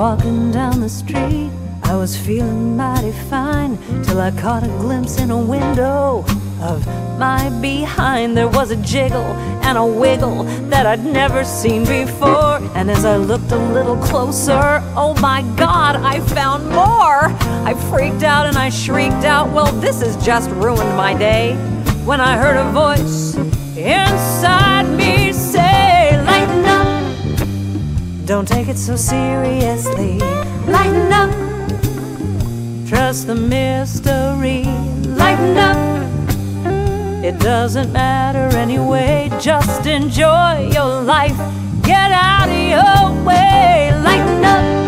walking down the street, I was feeling mighty fine, till I caught a glimpse in a window of my behind. There was a jiggle and a wiggle that I'd never seen before, and as I looked a little closer, oh my God, I found more. I freaked out and I shrieked out, well, this has just ruined my day, when I heard a voice inside me say, lighten up, don't take it so seriously, lighten up, trust the mystery, lighten up, it doesn't matter anyway, just enjoy your life, get out of your way, lighten up.